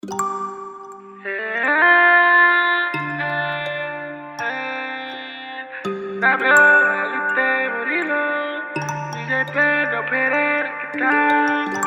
WLT Murilo, DJ Pedro Pereira que tá.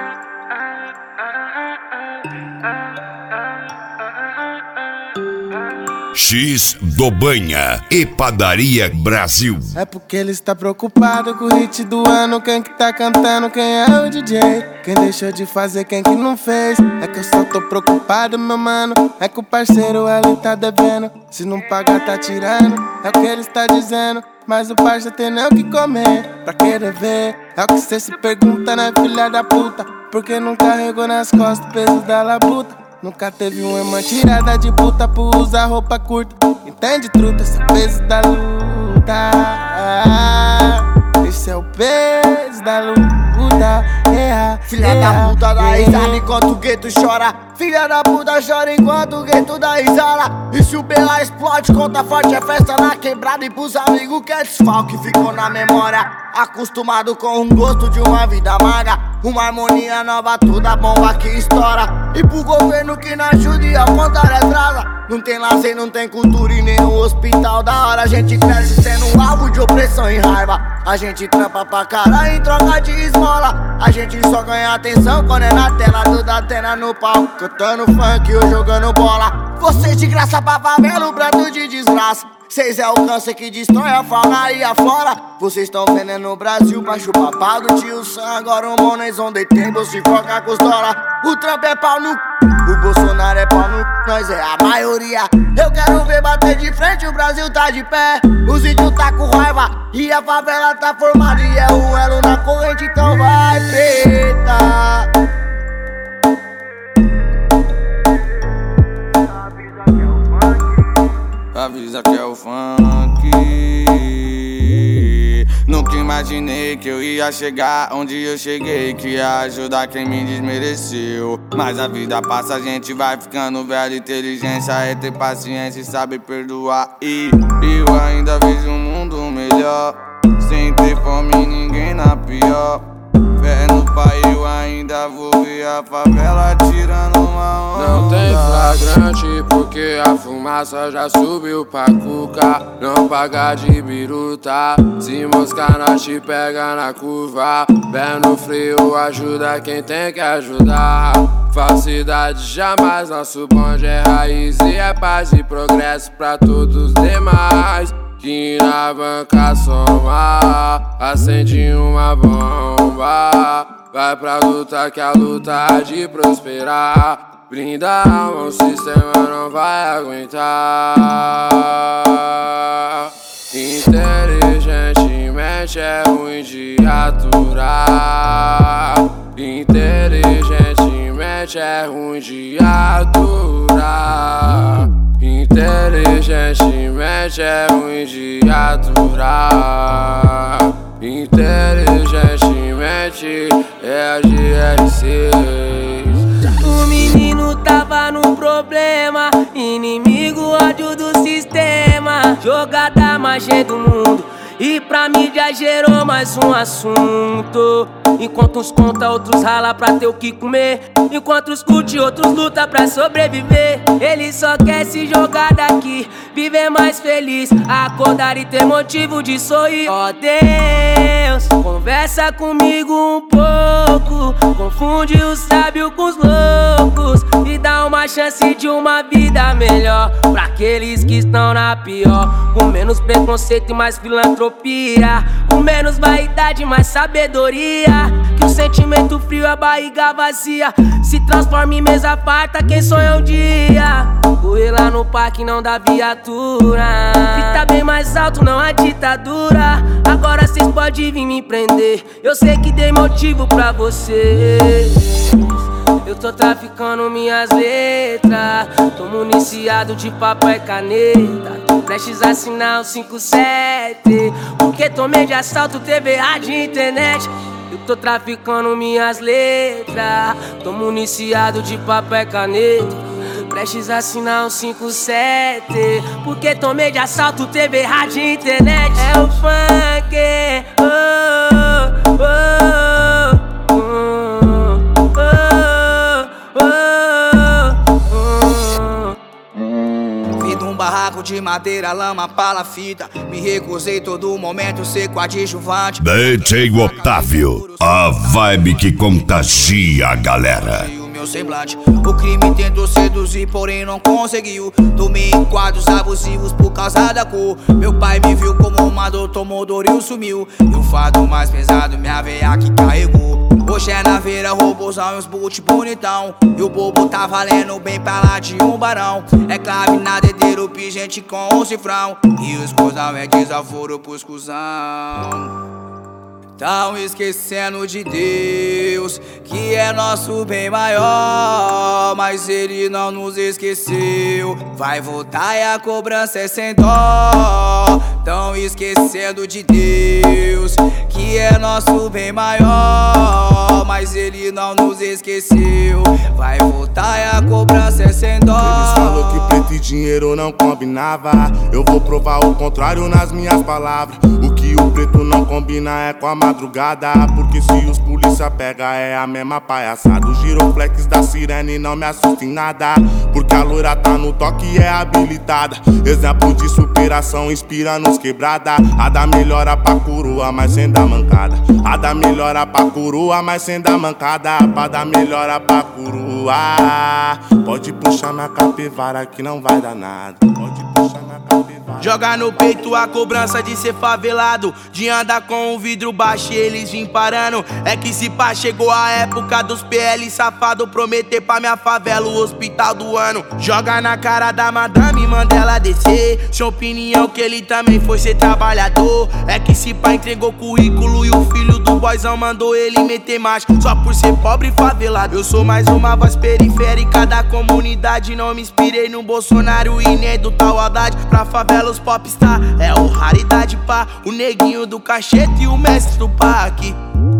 X do Banha e Padaria Brasil. É porque ele está preocupado com o hit do ano. Quem que tá cantando, quem é o DJ? Quem deixou de fazer, quem que não fez? É que eu só tô preocupado, meu mano. É que o parceiro ele tá devendo. Se não pagar, tá tirando. É o que ele está dizendo. Mas o parça tem nem o que comer pra querer ver. É o que cê se pergunta, né, filha da puta? Porque não carregou nas costas o peso da labuta. Nunca teve uma irmã tirada de puta por usar roupa curta. Entende, truta? Esse é o peso da luta. Esse é o peso da luta. Filha da puta dá risada enquanto o gueto chora. Filha da puta chora enquanto o gueto dá risada. E se o BA explode, conta forte, é festa na quebrada. E pros amigos que é desfalque, ficou na memória. Acostumado com o gosto de uma vida amarga. Uma harmonia nova, toda bomba que estoura. E pro governo que não ajuda e ao contrário atrasa. Não tem lazer, não tem cultura e nem no hospital. Da hora a gente cresce sendo alvo de opressão e raiva. A gente trampa pra caralho em troca de esmola. A gente só ganha atenção quando é na tela do Datena no pau. Cantando funk ou jogando bola. Vocês de graça pra favela, o prato de desgraça. Cês é o câncer que destrói a fauna e a flora. Vocês tão vendendo no Brasil pra chupar pau do tio Sam. Agora o Mones on the table se foca com os dólar. O Trump é pau no o Bolsonaro é pau no nós é a maioria. Eu quero ver bater de frente, o Brasil tá de pé. Os índios tá com raiva e a favela tá formada. E é o elo na corrente, então vai preta. Avisa que é o funk. Nunca imaginei que eu ia chegar onde eu cheguei, que ia ajudar quem me desmereceu. Mas a vida passa, a gente vai ficando velho. Inteligência é ter paciência e saber perdoar. E eu ainda vejo um mundo melhor, sem ter fome ninguém na pior. Fé no pai, eu ainda vou ver a favela tirando uma onda. Não tem flagrante porque a fumaça já subiu pra cuca. Não paga de biruta, se moscar nós te pega na curva. Pé no freio ajuda quem tem que ajudar. Falsidade jamais, nosso bonde é raiz e é paz e progresso pra todos os demais. Que na banca soma, acende uma bomba. Vai pra luta que a luta há de prosperar. Brinda a alma, o sistema não vai aguentar. Inteligentemente é ruim de aturar. Inteligentemente é ruim de aturar. Inteligentemente é ruim de aturar. Inteligentemente é a GR6. O menino tava no problema, inimigo, ódio do sistema. Jogada mais cheia do mundo e pra mídia gerou mais um assunto. Enquanto uns conta, outros rala pra ter o que comer. Enquanto uns curte, outros luta pra sobreviver. Ele só quer se jogar daqui, viver mais feliz, acordar e ter motivo de sorrir. Ó Deus, conversa comigo um pouco. Confunde o sábio com os loucos e dá uma chance de uma vida melhor pra aqueles que estão na pior. Com menos preconceito e mais filantropia, com menos vaidade e mais sabedoria. Que o sentimento frio, a barriga vazia se transforma em mesa farta, quem sonha um dia correr lá no parque não dá viatura. Grita bem mais alto, não há ditadura. Agora cês podem vir me prender, eu sei que dei motivo pra vocês. Eu tô traficando minhas letras, tô municiado de papel e caneta. Tô prestes a assinar o 57, porque tomei de assalto, TV, rádio e internet. Eu tô traficando minhas letras, tô municiado de papel e caneta. Prestes a assinar um 57, porque tomei de assalto, TV, rádio e internet. É o funk, oh, oh, oh, oh, oh, oh. saco de madeira, lama, palafita. Me recusei todo momento ser coadjuvante. DJ Otávio, a vibe que contagia a galera. Meu semblante, o crime tentou seduzir, porém não conseguiu. Tomei em quadros abusivos por causa da cor. Meu pai me viu como uma dor, tomou dor e sumiu. E o fardo mais pesado, minha veia que carregou. Hoje é na veira, robôzão e os boot bonitão. E o bobo tá valendo bem pra lá de um barão. É clave na dedeiro, gente com um cifrão. E os cuzão é desaforo pros cuzão. Tão esquecendo de Deus, que é nosso bem maior. Mas Ele não nos esqueceu. Vai voltar e a cobrança é sem dó. Tão esquecendo de Deus, que é nosso bem maior. Mas Ele não nos esqueceu. Vai voltar e a cobrança é sem dó. Eles falou que preto e dinheiro não combinava. Eu vou provar o contrário nas minhas palavras. O que o preto não combina é com a madrugada. Porque se os polícia pega é a mesma palhaçada. Os giroflex da sirene não me assustam em nada. Porque a loira tá no toque e é habilitada. Exemplo de superação inspira nos quebrada. A da melhora pra coroa, mas sem dar mancada. A da melhora pra coroa, mas sem dar mancada. Pra dar melhora pra coroa. Pode puxar na capivara que não vai dar nada. Pode puxar na capivara. Joga no peito a cobrança de ser favelado, de andar com o vidro baixo e eles vim parando. É que se pá, chegou a época dos PL safado prometer pra minha favela o hospital do ano. Joga na cara da madame, manda ela descer. Sua opinião que ele também foi ser trabalhador. É que se pá, entregou currículo e o filho do boyzão mandou ele meter marcha. Só por ser pobre e favelado. Eu sou mais uma voz periférica da comunidade. Não me inspirei no Bolsonaro e nem do tal Haddad. Pra favela os popstar é o raridade pá. O neguinho do cachete e o mestre do parque.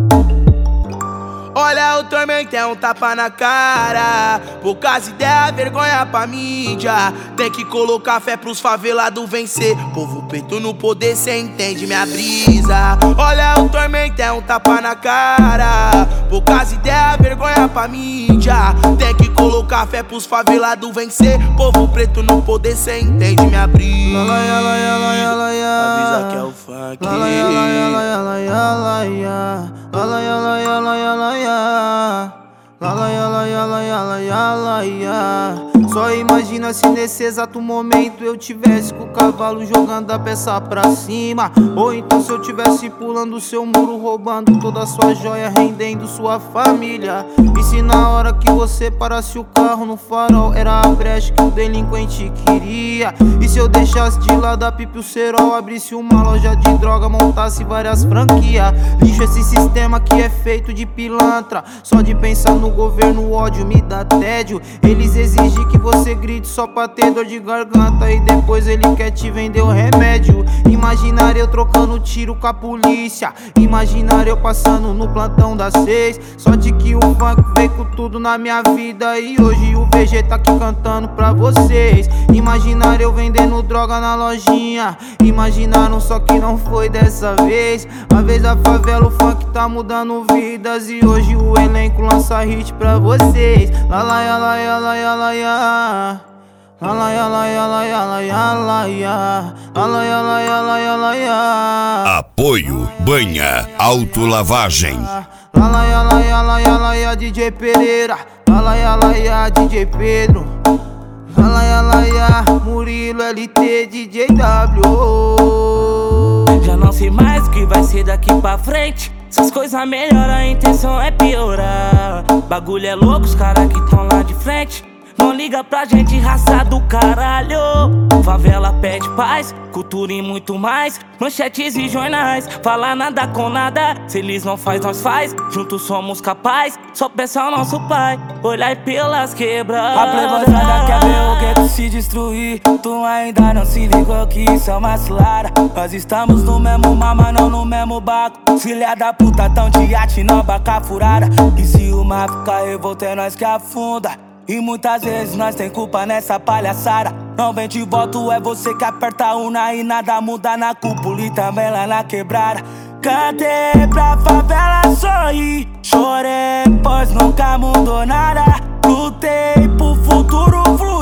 Olha o Tormentão, tapa na cara. Poucas ideias, vergonha pra mídia. Tem que colocar fé pros favelados vencer. Povo preto no poder, cê entende minha brisa. Olha o Tormentão, tapa na cara. Poucas ideias, vergonha pra mídia. Tem que colocar fé pros favelados vencer. Povo preto no poder, cê entende minha brisa. Avisa que é o funk. Só imagina se nesse exato momento eu tivesse com o cavalo jogando a peça pra cima. Ou então se eu tivesse pulando o seu muro, roubando toda a sua joia, rendendo sua família. E se na hora que você parasse o carro no farol era a brecha que o delinquente queria? E se eu deixasse de lado a pipa e o cerol, abrisse uma loja de droga, montasse várias franquias? Lixo esse sistema que é feito de pilantra. Só de pensar no governo o ódio me dá tédio. Eles exigem que você grite só pra ter dor de garganta e depois ele quer te vender o remédio. Imaginar eu trocando tiro com a polícia. Imaginar eu passando no plantão das 6. Sorte que o funk veio com tudo na minha vida e hoje o VG tá aqui cantando pra vocês. Imaginar eu vendendo droga na lojinha. Imaginaram só que não foi dessa vez. A vez da favela o funk tá mudando vidas e hoje o elenco lança hit pra vocês. La la ya la ya la ya la ya. La la ya la ya la ya la ya la ya. La la ya la ya la ya la ya. Apoio Banha Autolavagem. La la ya la ya la ya la ya DJ Pereira. La la ya DJ Pedro. La Murilo LT DJ W. Já não sei mais o que vai ser daqui pra frente. Essas coisas melhoram, a intenção é piorar. Bagulho é louco, os caras que tão lá de frente não liga pra gente, raça do caralho. Favela pede paz, cultura e muito mais. Manchetes e jornais, fala nada com nada. Se eles não faz, nós faz, juntos somos capazes. Só peça ao nosso pai, olhar pelas quebradas. A playboyzada quer ver o gueto se destruir. Tu ainda não se ligou que isso é uma cilada. Nós estamos no mesmo mar, mas não no mesmo barco. Filha da puta tão de iate, não baca furada. E se o mar ficar revolto é nós que afunda. E muitas vezes nós tem culpa nessa palhaçada. Não vem de voto, é você que aperta a urna e nada muda na cúpula e também lá na quebrada. Cantei pra favela sorrir, chorei pois nunca mudou nada. Lutei pro futuro fluir, por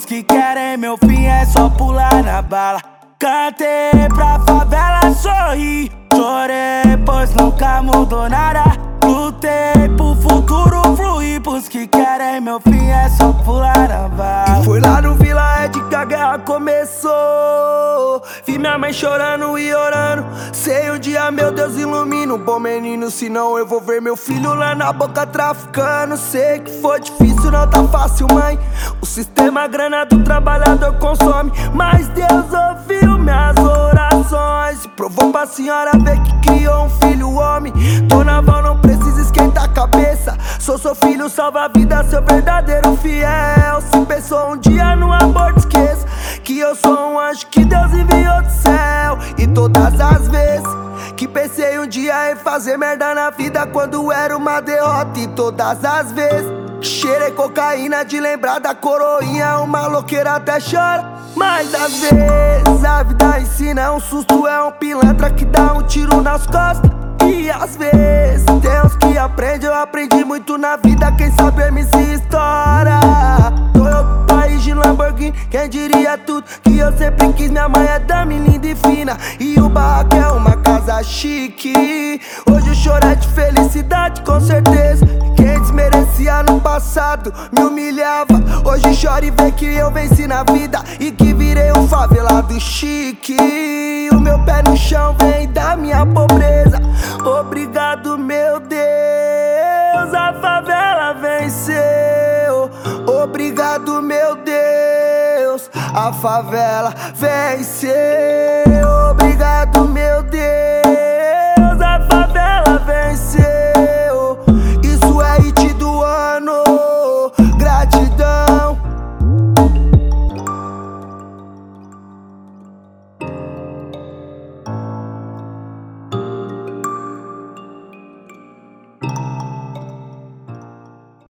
Pros que querem meu fim é só pular na bala. Cantei pra favela sorrir, chorei pois nunca mudou nada. Lutei pro futuro fluir, pros que querem meu fim é só pular na bala. E foi lá no Vila Ed que a guerra começou. Vi minha mãe chorando e orando. Sei um dia, meu Deus, ilumina um bom menino, senão eu vou ver meu filho lá na boca traficando. Sei que foi difícil, não tá fácil, mãe. O sistema, a grana do trabalhador consome, mas Deus ouviu minhas orações e provou pra senhora ver que criou um filho homem. Dona Val, não precisa esquentar a cabeça. Sou seu filho, salva a vida, seu verdadeiro fiel. Se pensou um dia no aborto, esqueça que eu sou um anjo que Deus enviou do céu. E todas as vezes que pensei um dia em fazer merda na vida, quando era uma derrota. E todas as vezes que cheirei cocaína de lembrar da coroinha, uma maloqueira até chora. Mas às vezes a vida ensina, é um susto, é um pilantra que dá um tiro nas costas. E às vezes tem uns que aprendem, eu aprendi muito na vida, quem sabe MC estoura. Tô em outro país de Lamborghini, quem diria tudo que eu sempre quis. Minha mãe é dama linda e fina, e o barraco é uma casa chique. Hoje o choro é de felicidade, com certeza. Quem desmerecia no passado me humilhava, hoje chora e vê que eu venci na vida e que virei um favelado chique. O meu pé no chão vem da minha pobreza. Obrigado, meu Deus, a favela venceu. Obrigado, meu Deus, a favela venceu. Obrigado, meu Deus, a favela venceu.